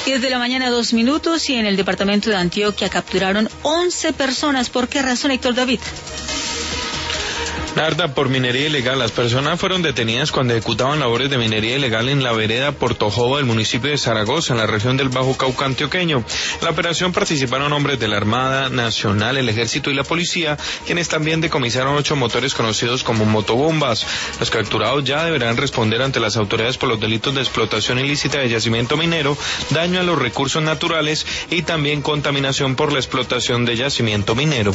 10 de la mañana, 2 minutos, y en el departamento de Antioquia capturaron 11 personas. ¿Por qué razón, Héctor David? Narda, por minería ilegal. Las personas fueron detenidas cuando ejecutaban labores de minería ilegal en la vereda Portojobo del municipio de Zaragoza, en la región del Bajo Cauca antioqueño. En la operación participaron hombres de la Armada Nacional, el Ejército y la Policía, quienes también decomisaron 8 motores conocidos como motobombas. Los capturados ya deberán responder ante las autoridades por los delitos de explotación ilícita de yacimiento minero, daño a los recursos naturales y también contaminación por la explotación de yacimiento minero.